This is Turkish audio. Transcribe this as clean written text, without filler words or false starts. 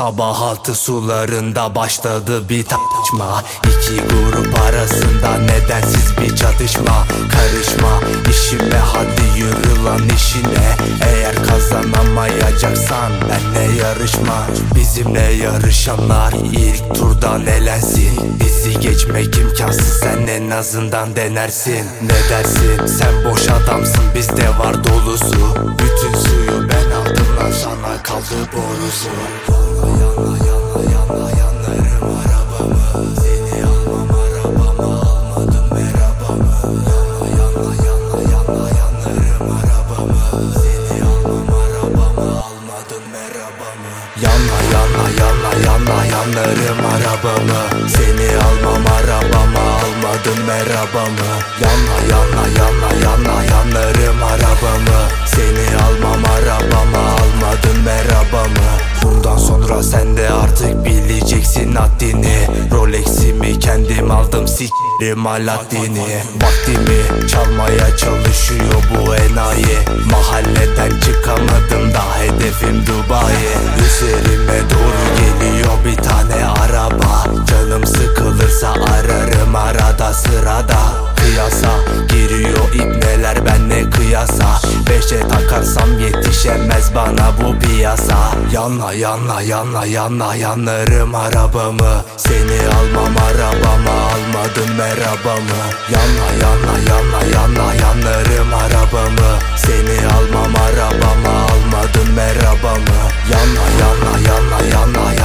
Sabah altı sularında başladı bir tartışma. İki grup arasında nedensiz bir çatışma. Karışma işime, hadi yürü lan işine. Eğer kazanamayacaksan benle yarışma. Bizimle yarışanlar ilk turdan elensin. Bizi geçmek imkansız, sen en azından denersin. Ne dersin, sen boş adamsın, bizde var dolusu. Bütün suyu ben aldım lan, sana kaldı borusu. Yana yana yana yanlarım arabamı. Seni almam arabama, almadım merhabamı. Yana yana yana yanlarım arabamı. Seni almam arabama, almadım merhabamı. Yana yana yana yana yanlarım arabamı. Seni almam arabama, almadım merhabamı. Yana yana yana yana yanlarım arabamı. Seni almam arabama, almadım merhabamı. Bundan sonra sen de artık bileceksin haddini. Rolex'imi kendim aldım, s**erim Alaaddin'i. Vaktimi çalmaya çalışıyor bu enayi. Mahalleden çıkamadım da hedefim Dubai. Üzerime doğru geliyor bir tane araba. Canım sıkılırsa ararım arada sırada. Kıyasa giriyor ibneler benle kıyasa. Beşe takarsam yetişemez bana bu piyasa. Yana yana yana yana yanlarım arabamı. Seni almam arabama, almadım merhabamı. Yana yana yana yana yanlarım arabamı. Seni almam arabama, almadım merhabamı. Yana yana yana yana